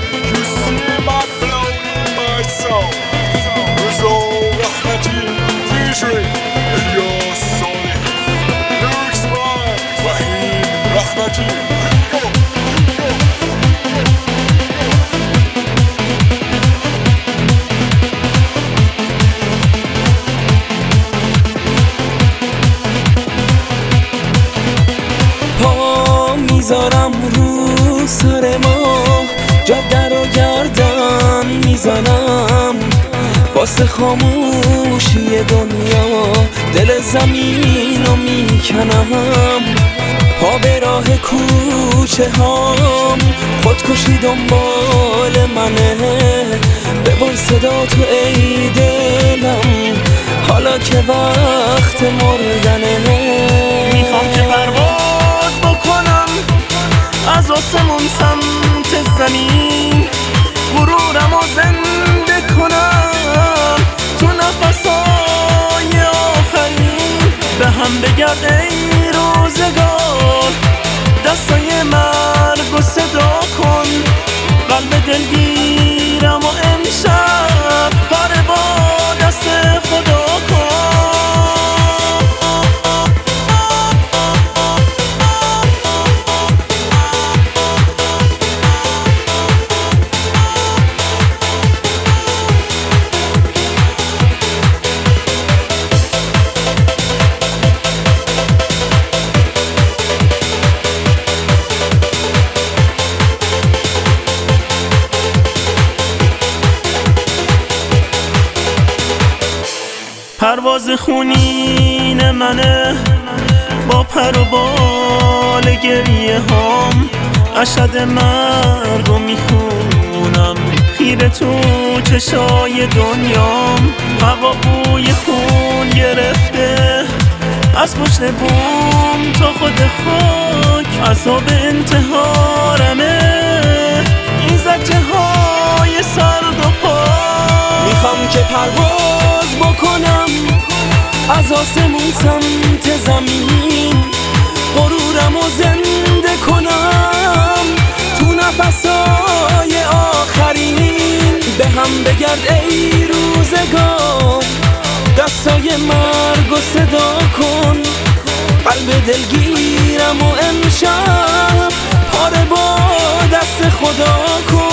You see my blood in my soul. رضا رحمتی featuring الیاس صالح. Lyrics by وحید رحمتی. میذارم رو سر ما، جاده رو گردن میزنم، واسه خاموشی دنیا دل زمین رو میکنم. پا به راه کوچه هام، خودکشی دنبال منه، ببر صدا تو ای دلم حالا که وقت مردنه. میخوام که پرواز بکنم از آسمون سمت زمین، غرورم رو زنده کنم تو نفسای آخرین. به هم بگرد ای روزگار، دستای مرگ رو صدا کن، قلب دلگیرم و امشب پاره با دست خدا کن. پرواز خونین منه با پر و بال گریه هام، اشهد مرگ رو میخونم خیره تو چشای دنیام. هوا بوی خون گرفته از پشت بوم تا خود خاک، عذاب انتحارمه این زجه های سرد و پاک. میخوام که پرواز بکنم از آسمون سمت زمین، غرورم رو زنده کنم تو نفسای آخرین. به هم بگرد ای روزگار، دستای مرگ رو صدا کن، قلب دلگیرم و امشب پاره با دست خدا کن.